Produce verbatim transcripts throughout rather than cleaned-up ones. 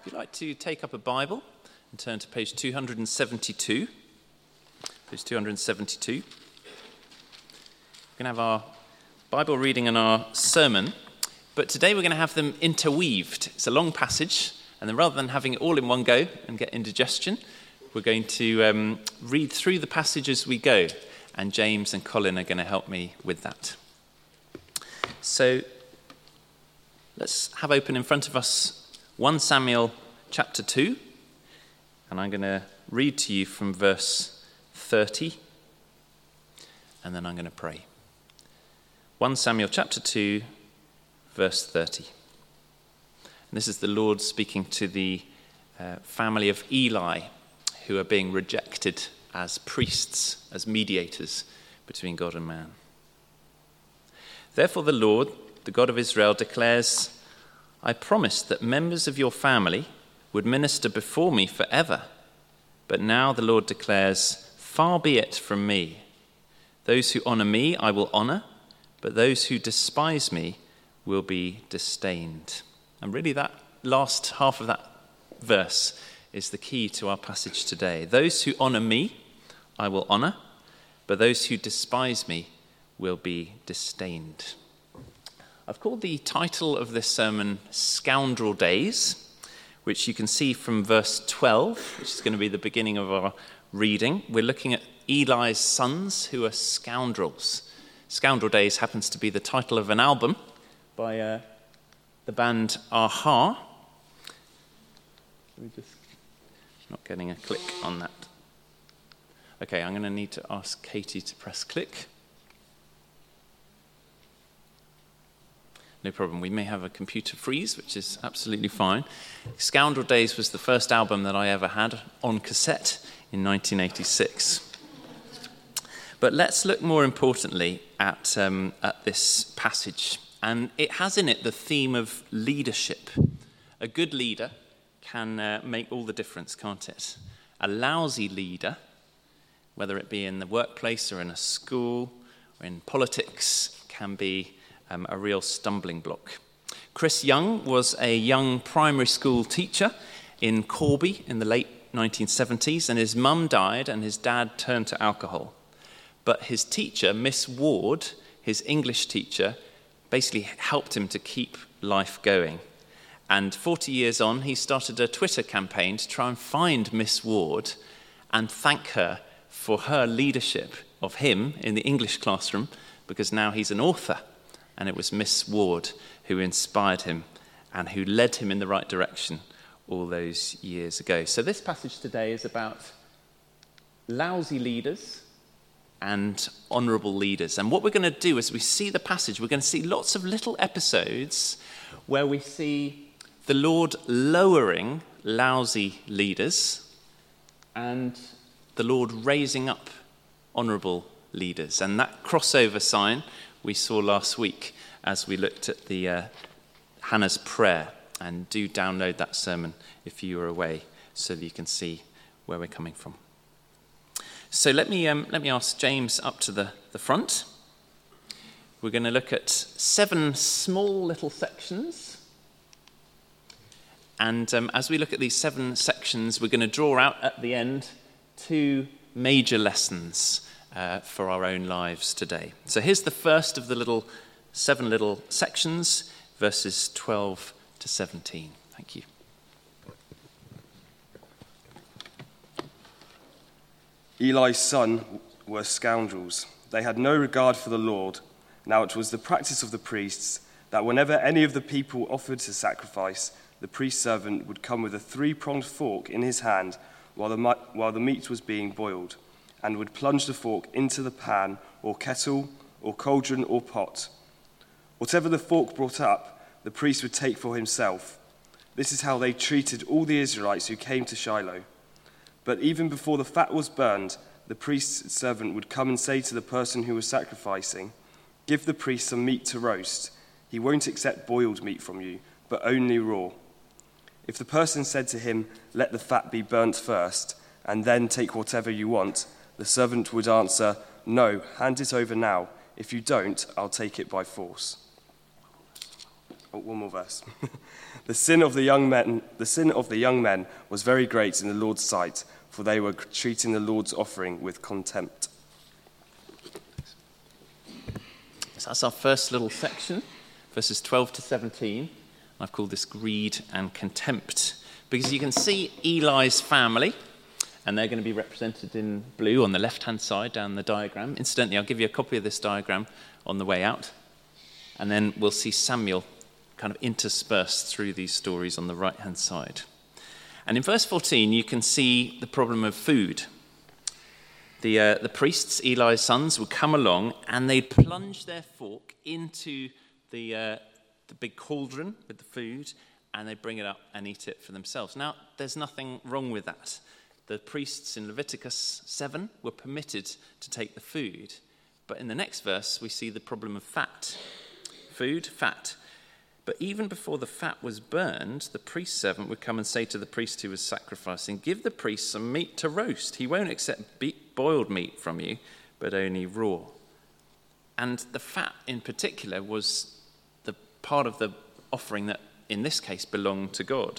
If you'd like to take up a Bible and turn to page two hundred seventy-two, page two hundred seventy-two, we're going to have our Bible reading and our sermon, but today we're going to have them interweaved. It's a long passage, and then rather than having it all in one go and get indigestion, we're going to um, read through the passage as we go, and James and Colin are going to help me with that. So let's have open in front of us First Samuel chapter two, and I'm going to read to you from verse thirty, and then I'm going to pray. First Samuel chapter two, verse thirty. And this is the Lord speaking to the uh, family of Eli, who are being rejected as priests, as mediators between God and man. Therefore the Lord, the God of Israel, declares, I promised that members of your family would minister before me forever. But now the Lord declares, far be it from me. Those who honor me I will honor, but those who despise me will be disdained. And really that last half of that verse is the key to our passage today. Those who honor me I will honor, but those who despise me will be disdained. I've called the title of this sermon Scoundrel Days, which you can see from verse twelve, which is going to be the beginning of our reading. We're looking at Eli's sons who are scoundrels. Scoundrel Days happens to be the title of an album by uh, the band a-ha. We're just not getting a click on that. Okay, I'm going to need to ask Katie to press click. No problem. We may have a computer freeze, which is absolutely fine. Scoundrel Days was the first album that I ever had on cassette in nineteen eighty-six. But let's look more importantly at, um, at this passage. And it has in it the theme of leadership. A good leader can uh, make all the difference, can't it? A lousy leader, whether it be in the workplace or in a school or in politics, can be Um, a real stumbling block. Chris Young was a young primary school teacher in Corby in the late nineteen seventies, and his mum died and his dad turned to alcohol. But his teacher, Miss Ward, his English teacher, basically helped him to keep life going. And forty years on, he started a Twitter campaign to try and find Miss Ward and thank her for her leadership of him in the English classroom, because now he's an author. And it was Miss Ward who inspired him and who led him in the right direction all those years ago. So this passage today is about lousy leaders and honourable leaders. And what we're going to do as we see the passage, we're going to see lots of little episodes where we see the Lord lowering lousy leaders and the Lord raising up honourable leaders. And that crossover sign we saw last week as we looked at the uh, Hannah's prayer. And do download that sermon if you are away so that you can see where we're coming from. So let me um, let me ask James up to the, the front. We're going to look at seven small little sections. And um, as we look at these seven sections, we're going to draw out at the end two major lessons Uh, for our own lives today. So here's the first of the little seven little sections, verses twelve to seventeen. Thank you. Eli's sons were scoundrels. They had no regard for the Lord. Now it was the practice of the priests that whenever any of the people offered to sacrifice, the priest servant would come with a three-pronged fork in his hand while the, while the meat was being boiled, and would plunge the fork into the pan or kettle or cauldron or pot. Whatever the fork brought up, the priest would take for himself. This is how they treated all the Israelites who came to Shiloh. But even before the fat was burned, the priest's servant would come and say to the person who was sacrificing, give the priest some meat to roast. He won't accept boiled meat from you, but only raw. If the person said to him, let the fat be burnt first, and then take whatever you want, the servant would answer, no, hand it over now. If you don't, I'll take it by force. Oh, one more verse. the sin of the young men, the sin of the young men was very great in the Lord's sight, for they were treating the Lord's offering with contempt. So that's our first little section, verses twelve to seventeen. I've called this greed and contempt, because you can see Eli's family, and they're going to be represented in blue on the left-hand side down the diagram. Incidentally, I'll give you a copy of this diagram on the way out, and then we'll see Samuel kind of interspersed through these stories on the right-hand side. And in verse fourteen, you can see the problem of food. The, uh, the priests, Eli's sons, would come along and they'd plunge their fork into the, uh, the big cauldron with the food, and they'd bring it up and eat it for themselves. Now, there's nothing wrong with that. The priests in Leviticus seven were permitted to take the food. But in the next verse, we see the problem of fat. Food, fat. But even before the fat was burned, the priest servant would come and say to the priest who was sacrificing, "Give the priest some meat to roast. He won't accept be- boiled meat from you, but only raw." And the fat in particular was the part of the offering that, in this case, belonged to God.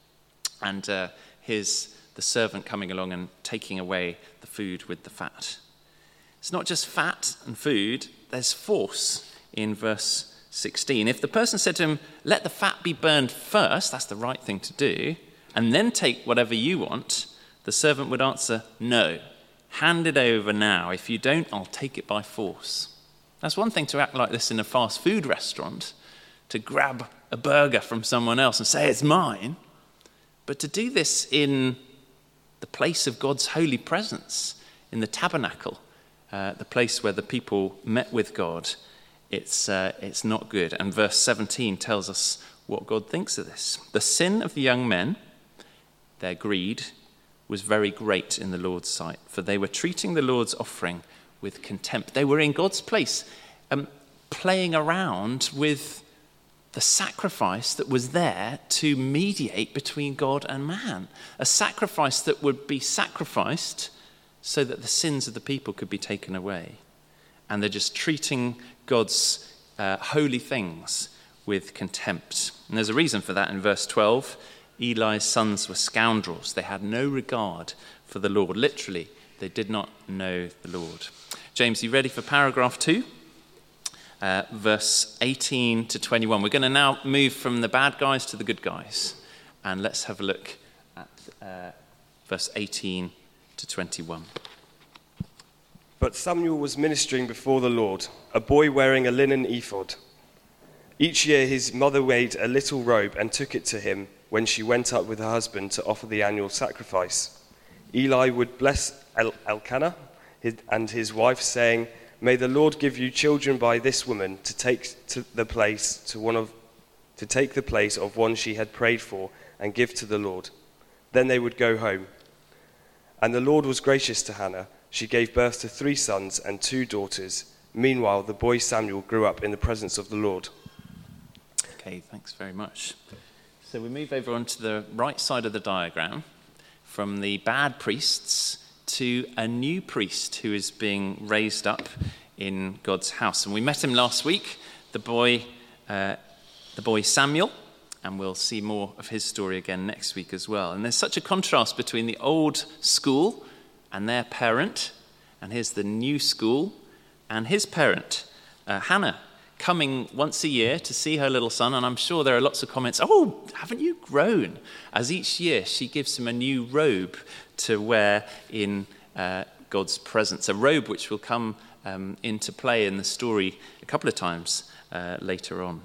And uh, here's the servant coming along and taking away the food with the fat. It's not just fat and food, there's force in verse sixteen. If the person said to him, "Let the fat be burned first," that's the right thing to do, "and then take whatever you want," the servant would answer, "No, hand it over now. If you don't, I'll take it by force." That's one thing to act like this in a fast food restaurant, to grab a burger from someone else and say, "It's mine." But to do this in the place of God's holy presence, in the tabernacle, uh, the place where the people met with God, It's uh, it's not good. And verse seventeen tells us what God thinks of this. The sin of the young men, their greed, was very great in the Lord's sight, for they were treating the Lord's offering with contempt. They were in God's place, um, playing around with the sacrifice that was there to mediate between God and man. A sacrifice that would be sacrificed so that the sins of the people could be taken away. And they're just treating God's uh, holy things with contempt. And there's a reason for that in verse twelve. Eli's sons were scoundrels. They had no regard for the Lord. Literally, they did not know the Lord. James, are you ready for paragraph two? Uh, verse eighteen to twenty-one. We're going to now move from the bad guys to the good guys. And let's have a look at uh, verse eighteen to twenty-one. But Samuel was ministering before the Lord, a boy wearing a linen ephod. Each year his mother made a little robe and took it to him when she went up with her husband to offer the annual sacrifice. Eli would bless El- Elkanah and his wife, saying, "May the Lord give you children by this woman to take to the place to one of to take the place of one she had prayed for and give to the Lord." Then they would go home. And the Lord was gracious to Hannah. She gave birth to three sons and two daughters. Meanwhile, the boy Samuel grew up in the presence of the Lord. Okay, thanks very much. So we move over onto the right side of the diagram, from the bad priests to a new priest who is being raised up in God's house. And we met him last week, the boy, uh, the boy Samuel, and we'll see more of his story again next week as well. And there's such a contrast between the old school and their parent, and here's the new school and his parent, uh, Hannah, coming once a year to see her little son. And I'm sure there are lots of comments, "Oh, haven't you grown?" As each year she gives him a new robe to wear in uh, God's presence, a robe which will come um, into play in the story a couple of times uh, later on.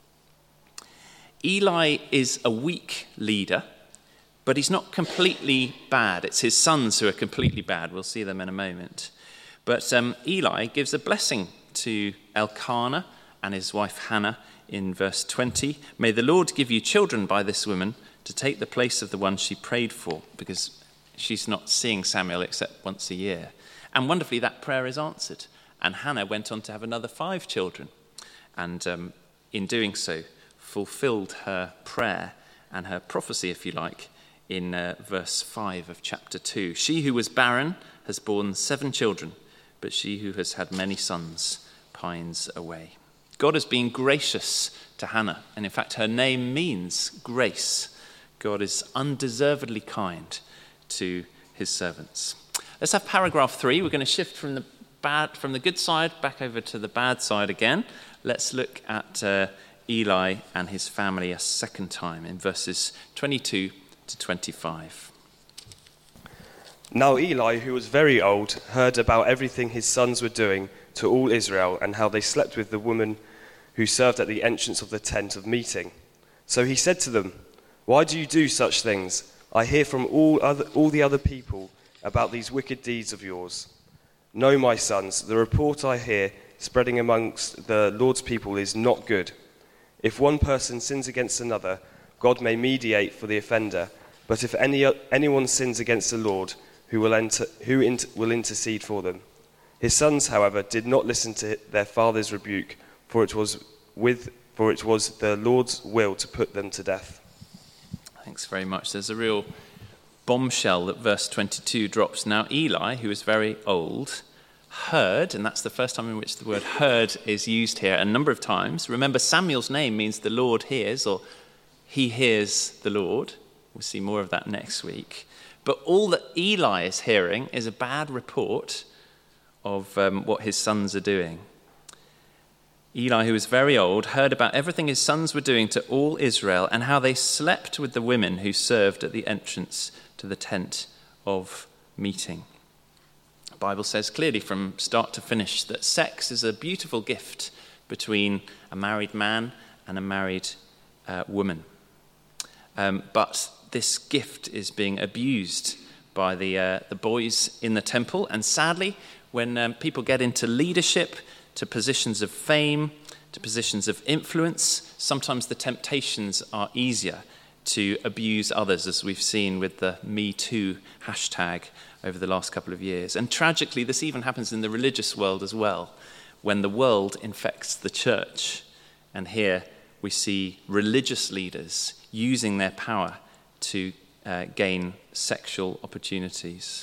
Eli is a weak leader, but he's not completely bad. It's his sons who are completely bad. We'll see them in a moment. But um, Eli gives a blessing to Elkanah and his wife Hannah in verse twenty. "May the Lord give you children by this woman to take the place of the one she prayed for," because she's not seeing Samuel except once a year. And wonderfully, that prayer is answered. And Hannah went on to have another five children. And um, in doing so, fulfilled her prayer and her prophecy, if you like, in uh, verse five of chapter two. "She who was barren has borne seven children, but she who has had many sons pines away." God has been gracious to Hannah, and in fact her name means grace. God is undeservedly kind to his servants. Let's have paragraph three. We're going to shift from the bad, from the good side back over to the bad side again. Let's look at uh, Eli and his family a second time in verses twenty-two to twenty-five. Now Eli, who was very old, heard about everything his sons were doing to all Israel and how they slept with the woman who served at the entrance of the tent of meeting. So he said to them, "Why do you do such things? I hear from all other, all the other people about these wicked deeds of yours. No, my sons, the report I hear spreading amongst the Lord's people is not good. If one person sins against another, God may mediate for the offender, but if any anyone sins against the Lord, who will enter, who inter, will intercede for them?" His sons, however, did not listen to their father's rebuke, for it was with for it was the Lord's will to put them to death. Thanks very much. There's a real bombshell that verse twenty-two drops. Now Eli, who is very old, heard, and that's the first time in which the word heard is used here a number of times. Remember, Samuel's name means the Lord hears, or he hears the Lord. We'll see more of that next week. But all that Eli is hearing is a bad report of um, what his sons are doing. Eli, who was very old, heard about everything his sons were doing to all Israel and how they slept with the women who served at the entrance to the tent of meeting. The Bible says clearly from start to finish that sex is a beautiful gift between a married man and a married uh, woman. Um, but this gift is being abused by the uh, the boys in the temple, and sadly, when um, people get into leadership, to positions of fame, to positions of influence, sometimes the temptations are easier to abuse others, as we've seen with the Me Too hashtag over the last couple of years. And tragically, this even happens in the religious world as well, when the world infects the church. And here we see religious leaders using their power to uh, gain sexual opportunities.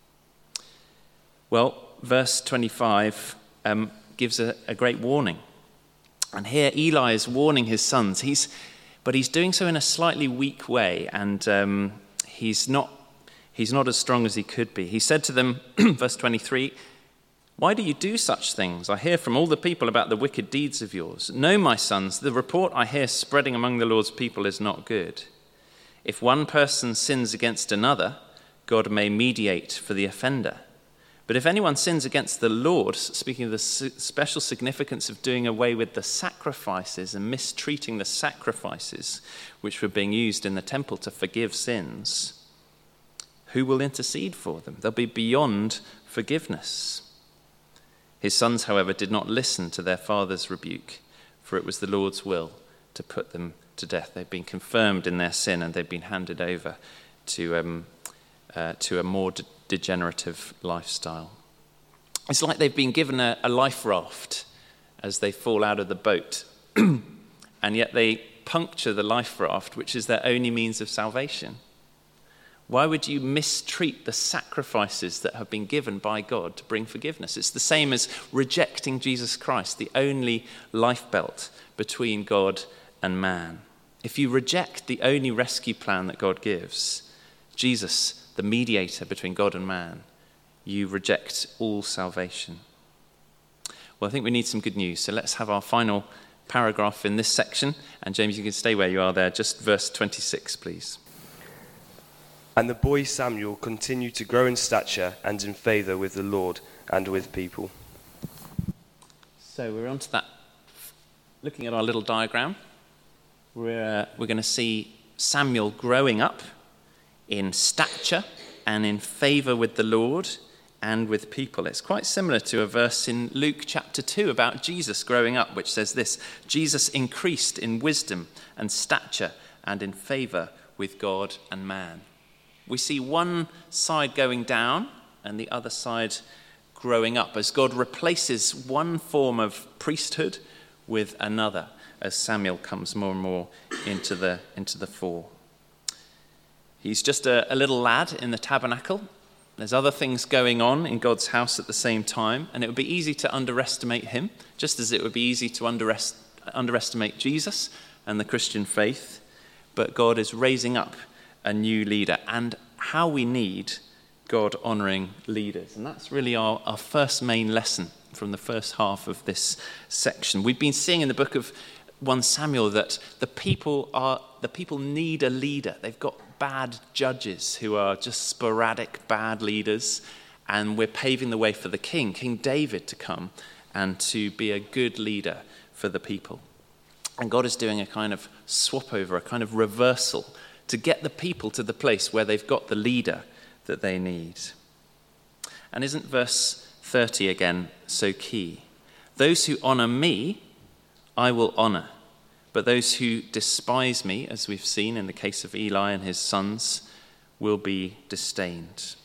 Well, verse twenty-five um, gives a, a great warning. And here Eli is warning his sons. He's, but he's doing so in a slightly weak way, and um, he's not he's not as strong as he could be. He said to them, verse twenty-three, "Why do you do such things? I hear from all the people about the wicked deeds of yours. No, my sons, the report I hear spreading among the Lord's people is not good. If one person sins against another, God may mediate for the offender. But if anyone sins against the Lord," speaking of the special significance of doing away with the sacrifices and mistreating the sacrifices which were being used in the temple to forgive sins, who will intercede for them? They'll be beyond forgiveness. His sons, however, did not listen to their father's rebuke, for it was the Lord's will to put them to death. They've been confirmed in their sin, and they've been handed over to um, uh, to a more de- degenerative lifestyle. It's like they've been given a, a life raft as they fall out of the boat, and yet they puncture the life raft, which is their only means of salvation. Why would you mistreat the sacrifices that have been given by God to bring forgiveness? It's the same as rejecting Jesus Christ, the only lifebelt between God and man. If you reject the only rescue plan that God gives, Jesus, the mediator between God and man, you reject all salvation. Well, I think we need some good news. So let's have our final paragraph in this section. And James, you can stay where you are there. Just verse twenty-six, please. And the boy Samuel continued to grow in stature and in favour with the Lord and with people. So we're on to that. Looking at our little diagram, we're, uh, we're going to see Samuel growing up in stature and in favour with the Lord and with people. It's quite similar to a verse in Luke chapter two about Jesus growing up, which says this: Jesus increased in wisdom and stature and in favour with God and man. We see one side going down and the other side growing up as God replaces one form of priesthood with another as Samuel comes more and more into the into the fore. He's just a, a little lad in the tabernacle There's other things going on in God's house at the same time, and it would be easy to underestimate him, just as it would be easy to underest- underestimate Jesus and the Christian faith. But God is raising up a new leader, and how we need God-honouring leaders. And that's really our, our first main lesson from the first half of this section. We've been seeing in the book of First Samuel that the people are the people need a leader. They've got bad judges who are just sporadic bad leaders, and we're paving the way for the king, King David, to come and to be a good leader for the people. And God is doing a kind of swap over, a kind of reversal to get the people to the place where they've got the leader that they need. And isn't verse thirty again so key? Those who honour me, I will honour. But those who despise me, as we've seen in the case of Eli and his sons, will be disdained.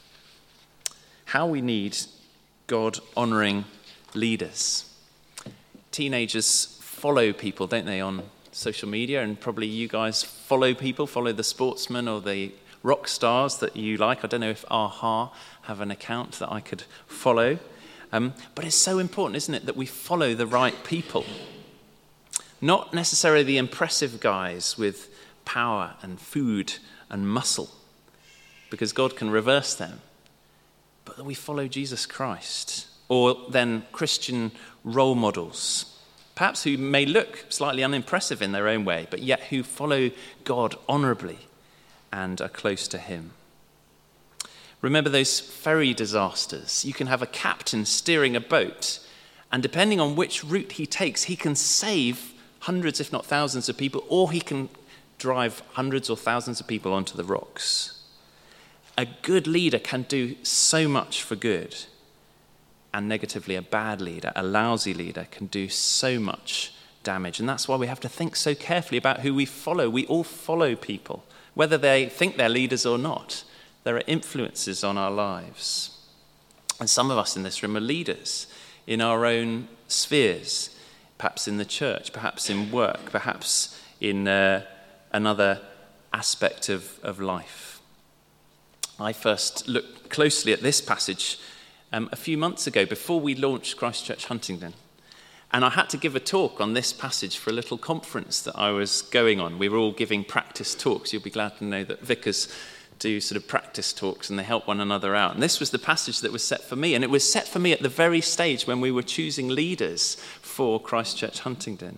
How we need God-honouring leaders. Teenagers follow people, don't they, on social media? And probably you guys follow people, follow the sportsmen or the rock stars that you like. I don't know if Aha have an account that I could follow. Um, but it's so important, isn't it, that we follow the right people. Not necessarily the impressive guys with power and food and muscle, because God can reverse them, but that we follow Jesus Christ, or then Christian role models, perhaps who may look slightly unimpressive in their own way, but yet who follow God honourably and are close to him. Remember those ferry disasters? You can have a captain steering a boat, and depending on which route he takes, he can save hundreds, if not thousands of people, or he can drive hundreds or thousands of people onto the rocks. A good leader can do so much for good, and negatively a bad leader, a lousy leader, can do so much damage. And that's why we have to think so carefully about who we follow. We all follow people, whether they think they're leaders or not. There are influences on our lives. And some of us in this room are leaders in our own spheres, perhaps in the church, perhaps in work, perhaps in uh, another aspect of, of life. I first looked closely at this passage um, a few months ago before we launched Christchurch Huntingdon. And I had to give a talk on this passage for a little conference that I was going on. We were all giving practice talks. You'll be glad to know that vicars do sort of practice talks and they help one another out. And this was the passage that was set for me. And it was set for me at the very stage when we were choosing leaders for Christchurch Huntingdon.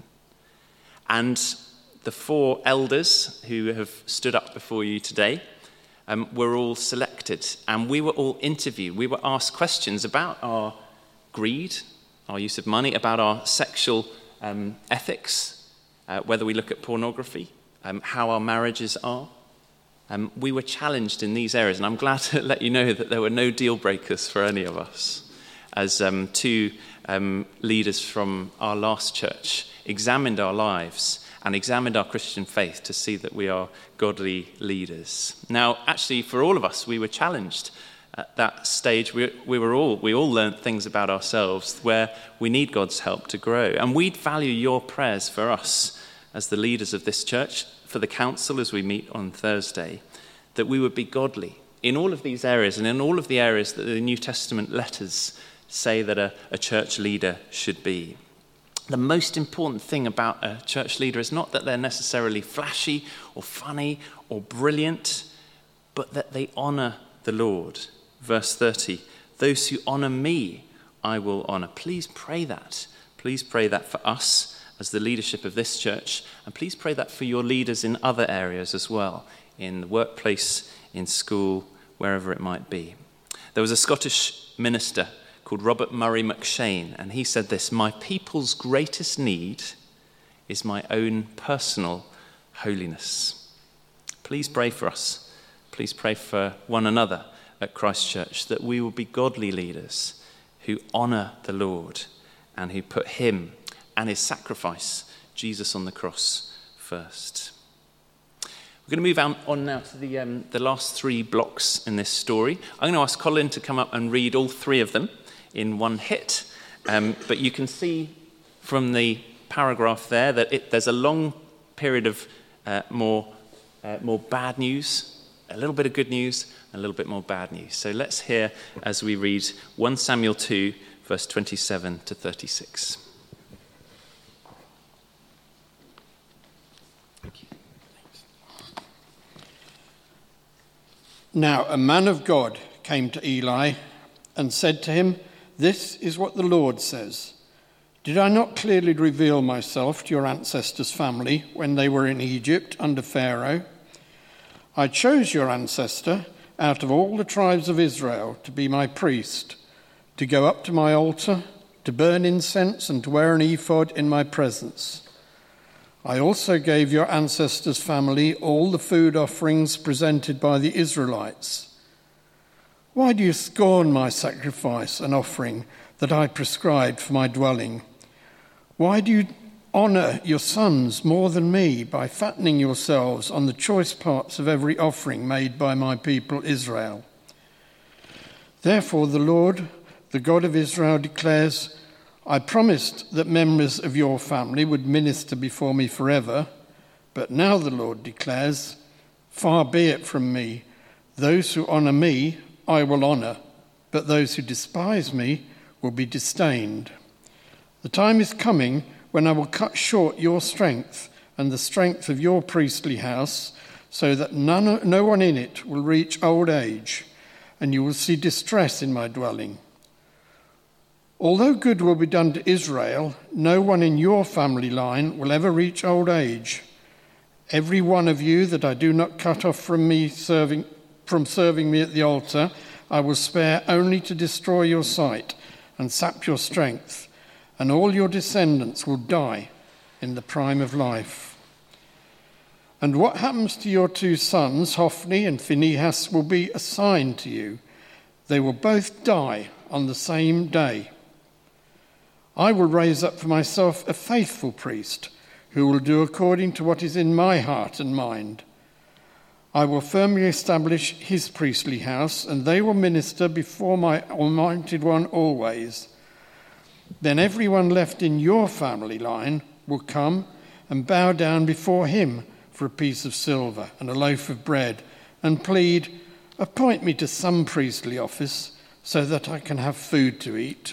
And the four elders who have stood up before you today um, were all selected. And we were all interviewed. We were asked questions about our greed, our use of money, about our sexual um, ethics, uh, whether we look at pornography, um, how our marriages are. Um, we were challenged in these areas, and I'm glad to let you know that there were no deal breakers for any of us, as um, two um, leaders from our last church examined our lives and examined our Christian faith to see that we are godly leaders. Now, actually, for all of us, we were challenged at that stage. We, we were all we all learned things about ourselves where we need God's help to grow, and we'd value your prayers for us as the leaders of this church, for the council as we meet on Thursday, that we would be godly in all of these areas and in all of the areas that the New Testament letters say that a, a church leader should be. The most important thing about a church leader is not that they're necessarily flashy or funny or brilliant, but that they honour the Lord. Verse thirty, those who honour me, I will honour. Please pray that. Please pray that for us as the leadership of this church, and please pray that for your leaders in other areas as well, in the workplace, in school, wherever it might be. There was a Scottish minister called Robert Murray McShane, and he said this: my people's greatest need is my own personal holiness. Please pray for us. Please pray for one another at Christchurch, that we will be godly leaders who honour the Lord and who put him and his sacrifice, Jesus on the cross, first. We're going to move on, on now to the, um, the last three blocks in this story. I'm going to ask Colin to come up and read all three of them in one hit. Um, but you can see from the paragraph there that it, there's a long period of uh, more, uh, more bad news a little bit of good news, a little bit more bad news. So let's hear as we read First Samuel two, verse twenty-seven to thirty-six. Thank you. Now a man of God came to Eli and said to him, "This is what the Lord says. Did I not clearly reveal myself to your ancestors' family when they were in Egypt under Pharaoh? I chose your ancestor out of all the tribes of Israel to be my priest, to go up to my altar, to burn incense and to wear an ephod in my presence. I also gave your ancestors' family all the food offerings presented by the Israelites. Why do you scorn my sacrifice and offering that I prescribed for my dwelling? Why do you honor your sons more than me by fattening yourselves on the choice parts of every offering made by my people Israel? Therefore the Lord, the God of Israel, declares, I promised that members of your family would minister before me forever, but now the Lord declares, far be it from me. Those who honor me I will honor, but those who despise me will be disdained. The time is coming when I will cut short your strength and the strength of your priestly house, so that none, no one in it will reach old age, and you will see distress in my dwelling. Although good will be done to Israel, no one in your family line will ever reach old age. Every one of you that I do not cut off from me serving from serving me at the altar, I will spare only to destroy your sight and sap your strength, and all your descendants will die in the prime of life. And what happens to your two sons, Hophni and Phinehas, will be a sign to you. They will both die on the same day. I will raise up for myself a faithful priest who will do according to what is in my heart and mind. I will firmly establish his priestly house, and they will minister before my Almighty One always. Then everyone left in your family line will come and bow down before him for a piece of silver and a loaf of bread, and plead, appoint me to some priestly office so that I can have food to eat.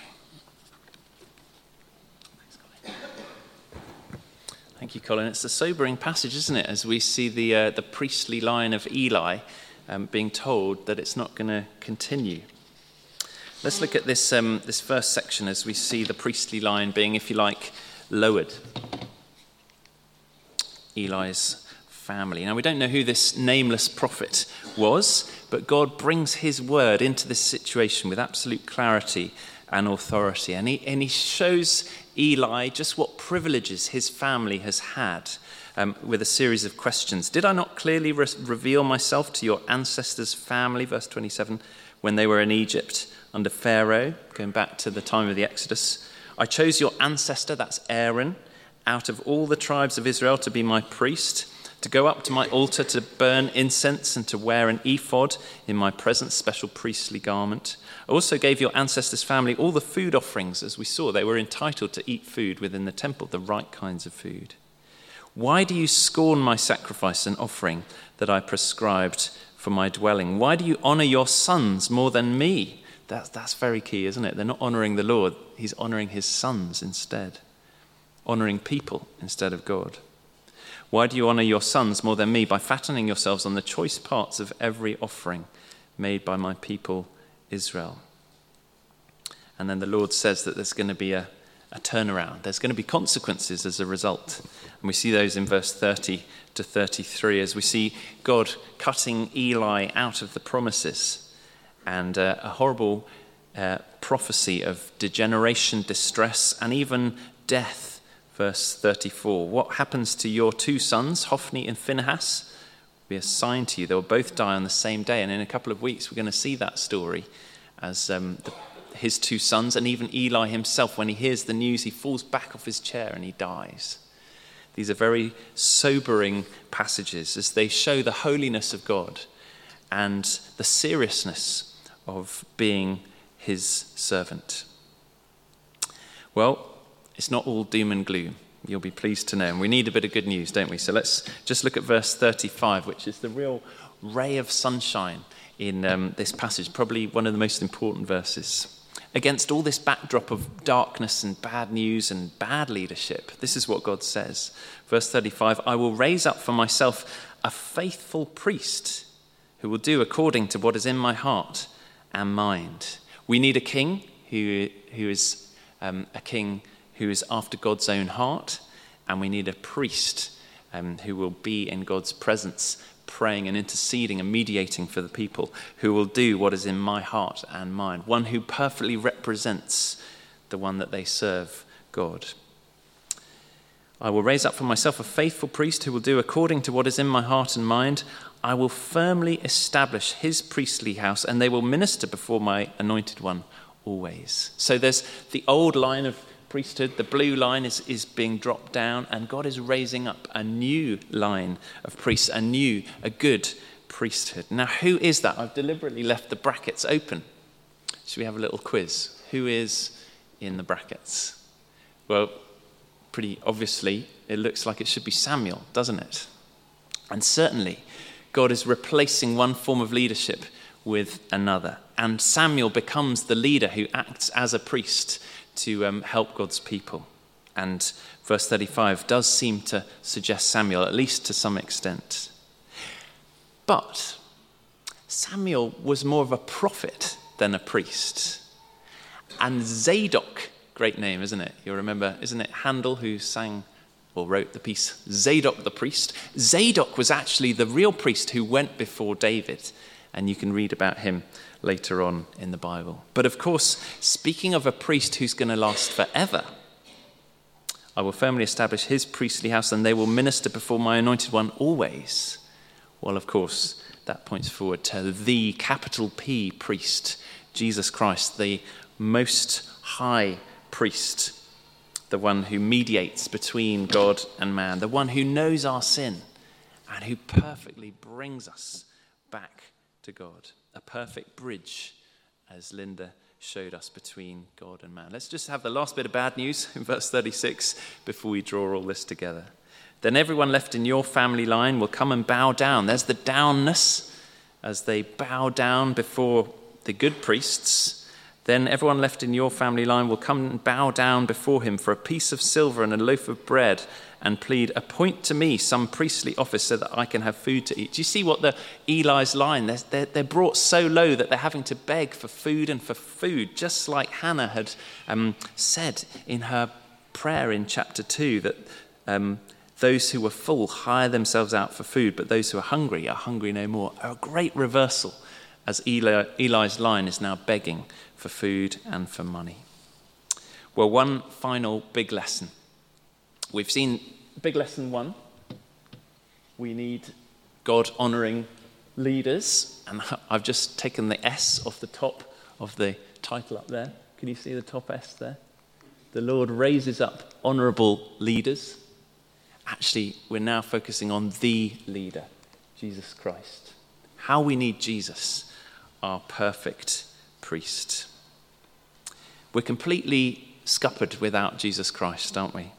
Thank you, Colin. It's a sobering passage, isn't it, as we see the uh, the priestly line of Eli um, being told that it's not going to continue. Let's look at this um, this first section as we see the priestly line being, if you like, lowered. Eli's family. Now, we don't know who this nameless prophet was, but God brings his word into this situation with absolute clarity and authority. And he, and he shows Eli just what privileges his family has had um, with a series of questions. Did I not clearly re- reveal myself to your ancestors' family, verse twenty-seven, when they were in Egypt under Pharaoh, going back to the time of the Exodus? I chose your ancestor, that's Aaron, out of all the tribes of Israel to be my priest, to go up to my altar to burn incense and to wear an ephod in my presence, special priestly garment. I also gave your ancestors' family all the food offerings. As we saw, they were entitled to eat food within the temple, the right kinds of food. Why do you scorn my sacrifice and offering that I prescribed for my dwelling? Why do you honor your sons more than me? That's, that's very key, isn't it? They're not honoring the Lord. He's honoring his sons instead, honoring people instead of God. Why do you honor your sons more than me by fattening yourselves on the choice parts of every offering made by my people Israel? And then the Lord says that there's going to be a, a turnaround. There's going to be consequences as a result. And we see those in verse thirty to thirty-three as we see God cutting Eli out of the promises and uh, a horrible uh, prophecy of degeneration, distress, and even death. Verse thirty-four, what happens to your two sons, Hophni and Phinehas, will be a sign to you. They will both die on the same day. And in a couple of weeks, we're going to see that story as um, the, his two sons and even Eli himself, when he hears the news, he falls back off his chair and he dies. These are very sobering passages as they show the holiness of God and the seriousness of being his servant. Well, it's not all doom and gloom, you'll be pleased to know. And we need a bit of good news, don't we? So let's just look at verse thirty-five, which is the real ray of sunshine in um, this passage, probably one of the most important verses. Against all this backdrop of darkness and bad news and bad leadership, this is what God says. Verse thirty-five, I will raise up for myself a faithful priest who will do according to what is in my heart and mind. We need a king who, who is um, a king who is after God's own heart, and we need a priest um, who will be in God's presence, praying and interceding and mediating for the people, who will do what is in my heart and mind, one who perfectly represents the one that they serve, God. I will raise up for myself a faithful priest who will do according to what is in my heart and mind. I will firmly establish his priestly house, and they will minister before my anointed one always. So there's the old line of priesthood, the blue line is, is being dropped down, and God is raising up a new line of priests, a new, a good priesthood. Now, who is that? I've deliberately left the brackets open. Should we have a little quiz? Who is in the brackets? Well, pretty obviously, it looks like it should be Samuel, doesn't it? And certainly, God is replacing one form of leadership with another. And Samuel becomes the leader who acts as a priest to um, help God's people. And verse thirty-five does seem to suggest Samuel, at least to some extent. But Samuel was more of a prophet than a priest. And Zadok, great name, isn't it? You'll remember, isn't it Handel who sang or wrote the piece, Zadok the priest? Zadok was actually the real priest who went before David, and you can read about him later on in the Bible. But of course, speaking of a priest who's going to last forever, I will firmly establish his priestly house, and they will minister before my anointed one always. Well, of course, that points forward to the capital P priest, Jesus Christ, the most high priest, the one who mediates between God and man, the one who knows our sin and who perfectly brings us back to God. A perfect bridge, as Linda showed us, between God and man. Let's just have the last bit of bad news in verse thirty-six before we draw all this together. Then everyone left in your family line will come and bow down. There's the downness as they bow down before the good priests. Then everyone left in your family line will come and bow down before him for a piece of silver and a loaf of bread and plead, appoint to me some priestly office so that I can have food to eat. Do you see what the Eli's line, they're, they're, they're brought so low that they're having to beg for food and for food, just like Hannah had um, said in her prayer in chapter two, that um, those who were full hire themselves out for food, but those who are hungry are hungry no more. A great reversal as Eli, Eli's line is now begging for food and for money. Well, one final big lesson. We've seen big lesson one. We need God-honouring leaders. And I've just taken the S off the top of the title up there. Can you see the top S there? The Lord raises up honourable leaders. Actually, we're now focusing on the leader, Jesus Christ. How we need Jesus, our perfect priest. We're completely scuppered without Jesus Christ, aren't we?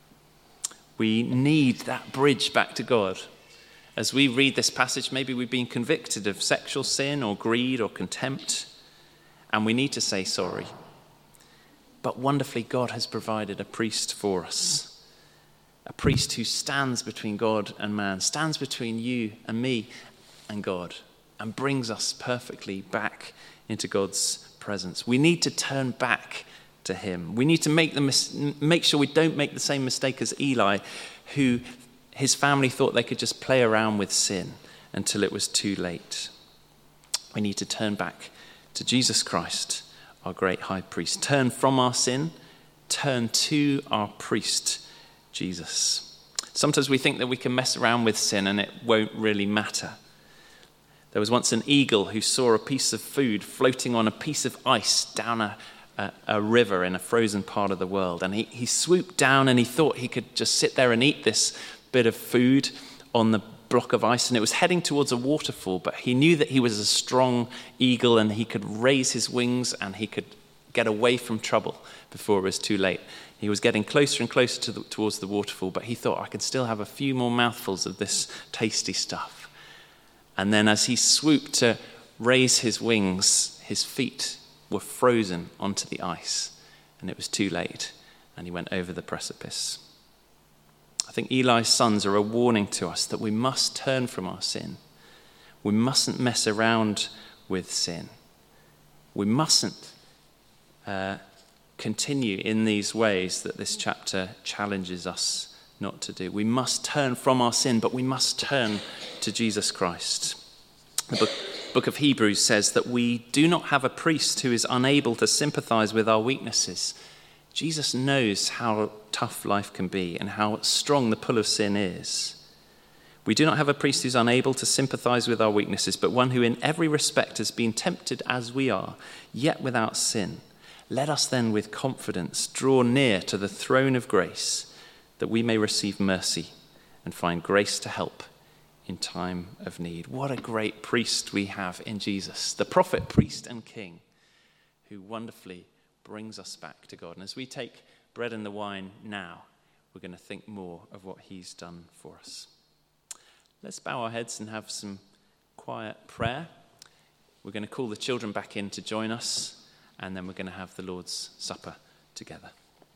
We need that bridge back to God. As we read this passage, maybe we've been convicted of sexual sin or greed or contempt, and we need to say sorry. But wonderfully, God has provided a priest for us, a priest who stands between God and man, stands between you and me and God, and brings us perfectly back into God's presence. We need to turn back to him. We need to make the mis- make sure we don't make the same mistake as Eli, who his family thought they could just play around with sin until it was too late. We need to turn back to Jesus Christ, our great high priest. Turn from our sin, turn to our priest, Jesus. Sometimes we think that we can mess around with sin and it won't really matter. There was once an eagle who saw a piece of food floating on a piece of ice down a, a, a river in a frozen part of the world. And he, he swooped down and he thought he could just sit there and eat this bit of food on the block of ice. And it was heading towards a waterfall, but he knew that he was a strong eagle and he could raise his wings and he could get away from trouble before it was too late. He was getting closer and closer to the, towards the waterfall, but he thought, I can still have a few more mouthfuls of this tasty stuff. And then as he swooped to raise his wings, his feet were frozen onto the ice, and it was too late, and he went over the precipice. I think Eli's sons are a warning to us that we must turn from our sin. We mustn't mess around with sin. We mustn't uh, continue in these ways that this chapter challenges us not to do. We must turn from our sin, but we must turn to Jesus Christ. The book, book of Hebrews says that we do not have a priest who is unable to sympathize with our weaknesses. Jesus knows how tough life can be and how strong the pull of sin is. We do not have a priest who's unable to sympathize with our weaknesses, but one who in every respect has been tempted as we are, yet without sin. Let us then with confidence draw near to the throne of grace, that we may receive mercy and find grace to help in time of need. What a great priest we have in Jesus, the prophet, priest, and king, who wonderfully brings us back to God. And as we take bread and the wine now, we're going to think more of what he's done for us. Let's bow our heads and have some quiet prayer. We're going to call the children back in to join us, and then we're going to have the Lord's Supper together.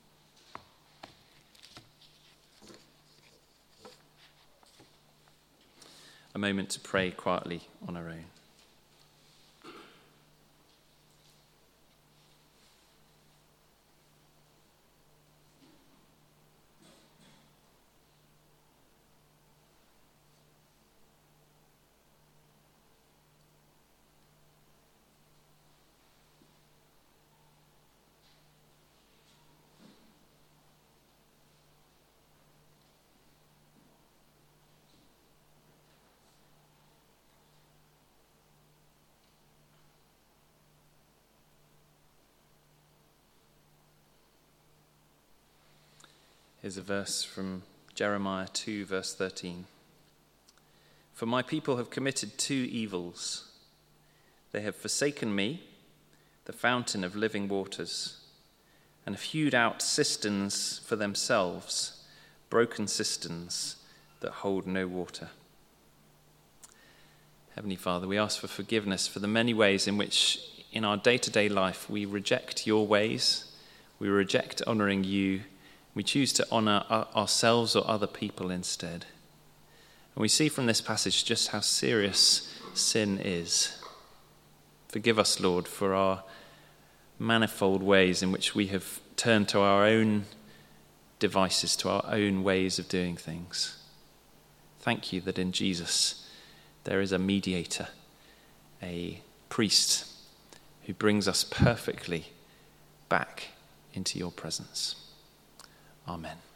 A moment to pray quietly on our own. Here's a verse from Jeremiah two, verse thirteen. For my people have committed two evils. They have forsaken me, the fountain of living waters, and have hewed out cisterns for themselves, broken cisterns that hold no water. Heavenly Father, we ask for forgiveness for the many ways in which in our day-to-day life we reject your ways, we reject honouring you. We choose to honour ourselves or other people instead. And we see from this passage just how serious sin is. Forgive us, Lord, for our manifold ways in which we have turned to our own devices, to our own ways of doing things. Thank you that in Jesus there is a mediator, a priest who brings us perfectly back into your presence. Amen.